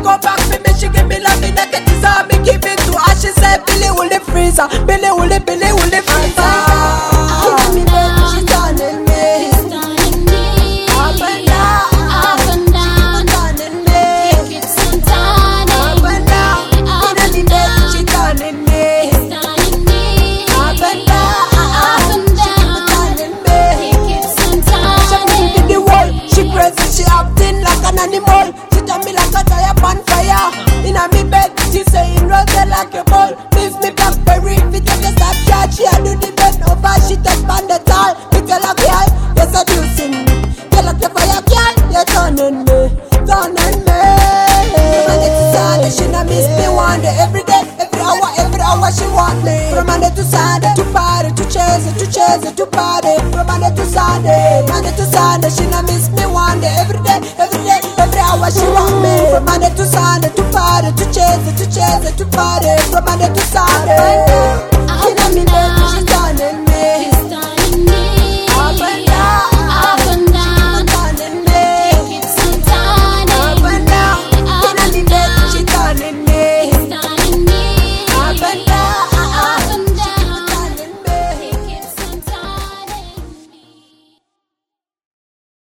go back for me, she give me love in a get this all me give it to her. She said, Billy will the freezer, Billy will the freezer. She turning me. Up and down. Turning me. Up and down. In the bed, she turning me. Up and down. Turning me. She moving in the world, she crazy, she acting like an animal. She tell me like a tire on fire. In a me bed, she saying rose like a ball. Leave me blackberry, if it take a Snapchat. She a do the bed over, she touch on the tall. Me tell her girl, you're seducing me. Tell her your fire girl, you're turning me. From Monday to Sunday, she not miss me one day. Every day, every hour she want me. From Monday to Sunday, to party, to chase it, to party. From Monday to Sunday, she not miss me one day. Every day, every hour she want me. From Monday to Sunday, to party, to chase it, to party. From Monday to Sunday.